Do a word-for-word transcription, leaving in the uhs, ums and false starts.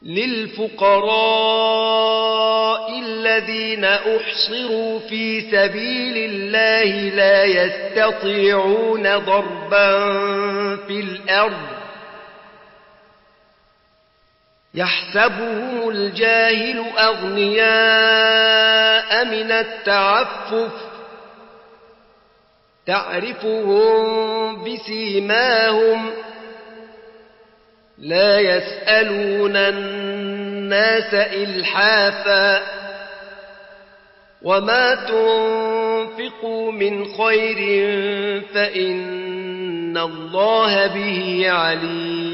للفقراء الذين أحصروا في سبيل الله لا يستطيعون ضربا في الأرض يحسبهم الجاهل أغنياء من التعفف تعرفهم بسيماهم لا يسألون الناس إلحافا وما تنفقوا من خير فإن الله به عليم